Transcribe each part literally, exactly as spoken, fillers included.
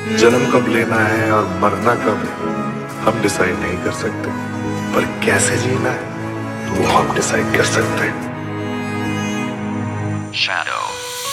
जन्म कब लेना है और मरना कब है हम डिसाइड नहीं कर सकते, पर कैसे जीना है वो हम डिसाइड कर सकते हैं। Shadow.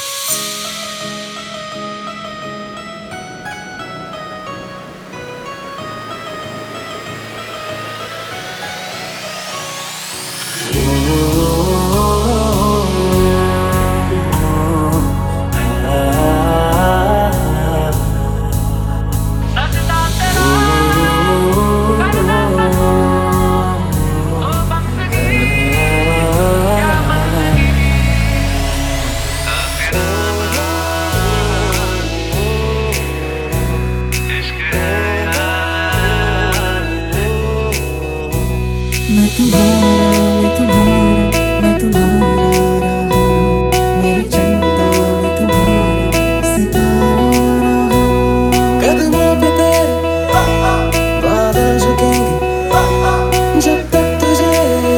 मैं तुम्हारा, मैं तुम्हारा, मैं तुम्हारा रहा, मेरी चंदा मैं तुम्हारा सितारा रहा। कदमों पे तेरे बादल झुकेंगे जब तक तुझे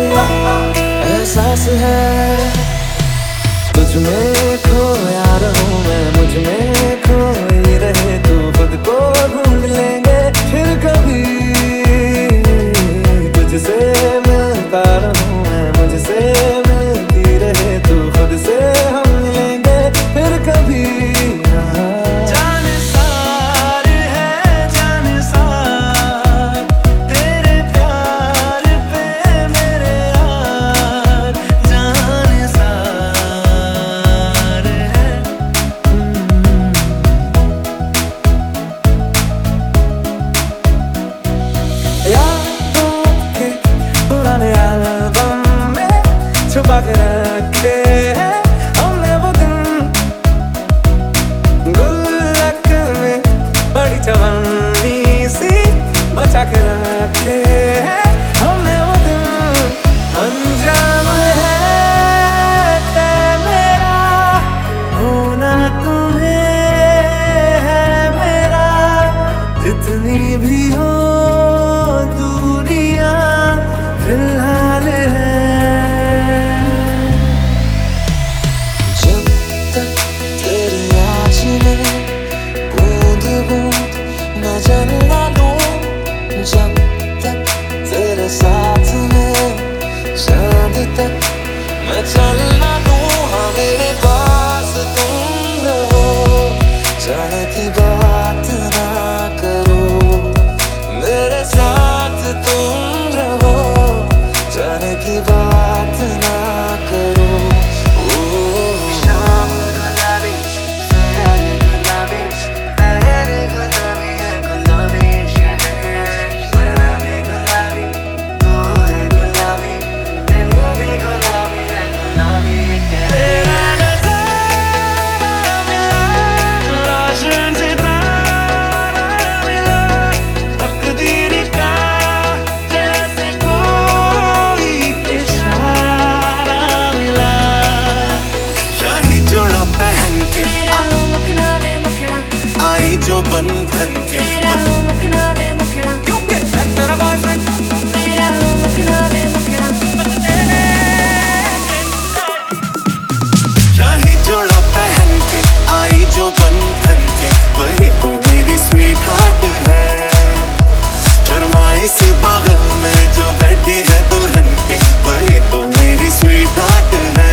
एहसास है। तुझ में खोया रहूं मैं, मुझ में खोई रहे तू, खुद को ढूंढ लेंगे फिर कभी। तुझसे मिलता रहूं मैं, मुझसे मिलती रहे तू, खुद से हम मिलेंगे फिर कभी। जाने सार है जाने सार तेरे प्यार पे मेरे यार, जाने सार है। यादों के पुराने एल्बम में छुपा के रखे हैं हमने वो दिन, गुल्लक में बड़ी चवन्नी सी बचा के रखे हैं हमने वो दिन। अंजाम है तय मेरा, होना तुम्हें है मेरा, जितनी भी हो दूरियां फिलहाल है। जब तक तेरी आँच में बूंद बूंद न जलना लूं, जब तक तेरे साथ में चांद तक मैं चलना लूं। हाँ मेरे पास तुम रहो, जाने की बात ना करो, मेरे साथ तुम रहो, जाने की बात ना करो। शाम गुलाबी सवेरे गुलाबी, सवेरे गुलाबी है गुलाबी शहर, गुलाबी गुलाबी तू है गुलाबी, तू भी गुलाबी है गुलाबी शहर। तेरा नजारा मिला रोशन सितारा मिला, तकदीर का जैसे कोई इशारा मिला। शाही जोड़ा पहन के आई जो बंधन के, क्योंकि मैं तेरा बॉयफ्रेंड। शाही जोड़ा पहन के आई जो बंधन के, वही तो मेरी स्वीट हार्ट है। शर्माई सी बगल में जो बैठी है दुल्हन के, वही तो मेरी स्वीट हार्ट है।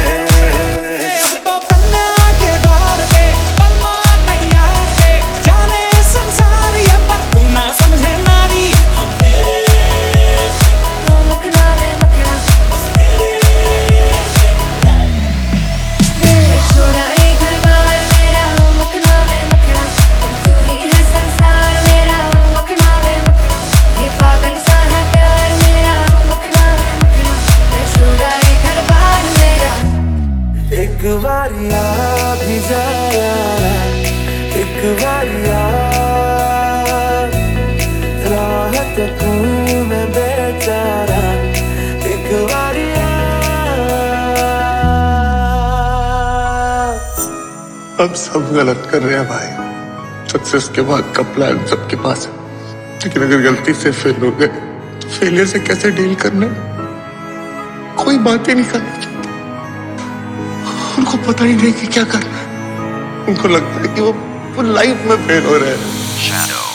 एक बारी आ भी जाया, एक बारी आ, राहत हूँ मैं बेचारा, एक बारी आ। हम सब गलत कर रहे हैं भाई, सक्सेस के बाद का प्लान सबके पास है, लेकिन अगर गलती से फेल हो गए तो फेलियर से कैसे डील करना कोई बात ही नहीं करनी चाहती। उनको पता ही नहीं कि क्या करना है, उनको लगता है कि वो, वो लाइफ में फेल हो रहे हैं। Shadow.